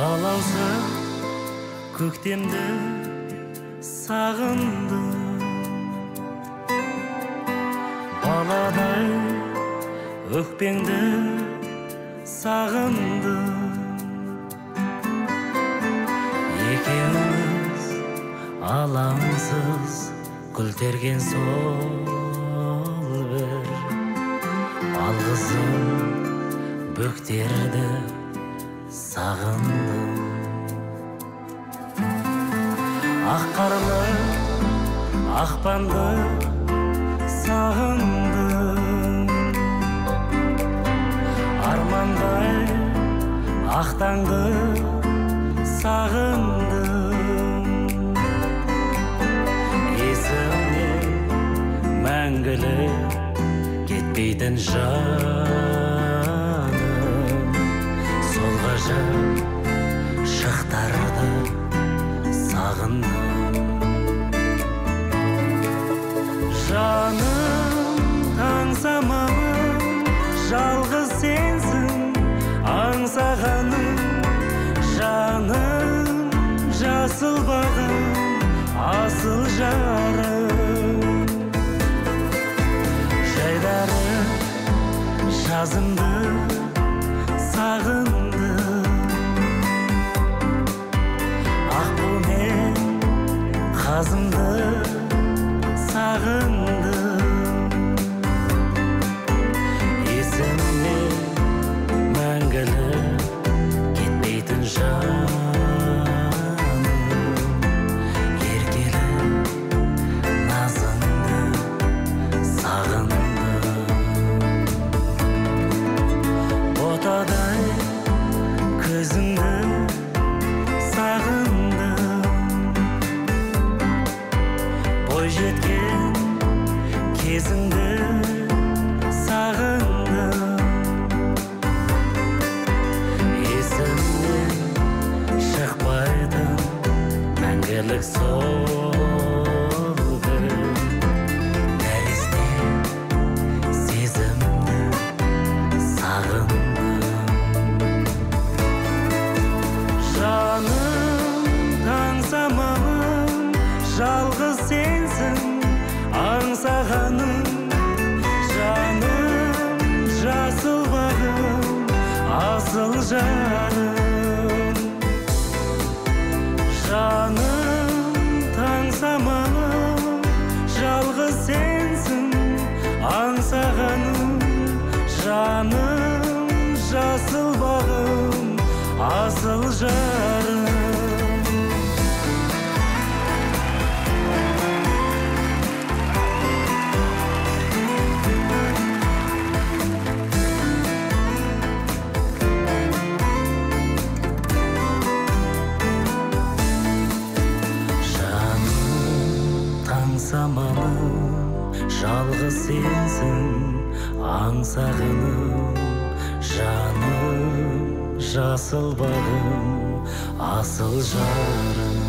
балауса көктемді сағындым, баладай өкпеңді сағындым. Екеуміз алаңсыз күлтерген сол бір алғызым бөктерді сағындым. Ақ қарлы ақпанды сағындым, армандай ақтаңды сағындым. Есімнен мәңгілік кетпейтін жаным, сол ғажап шақтарды сағындым. Жаным аңсамағым, жалғыз сенсің аңсағаным. Жаным жасыл бағым, асыл жарым. Жайдары жазымды сағындым, аққумен қазымды сағындым. Есімнен мәңгілік кетпейтін жаным, еркелі назыңды сағындым. Ботадай көзіңді сағындым, бойжеткен кезіңді сағындым. Есімнен шықпайтын мәңгілік сол бір нәресте сезімді сағындым. Жаным аңсамағым, жалғыз сенсің аңсағаным. Жаным жасыл бағым, асыл жарым. Жаным аңсамағым, жалғыз сенсің аңсағаным. Жаным жасыл бағым, асыл жарым. Аңсамағым, жалғыз сенсің аңсағаным. Жаным жасыл бағым, асыл жарым.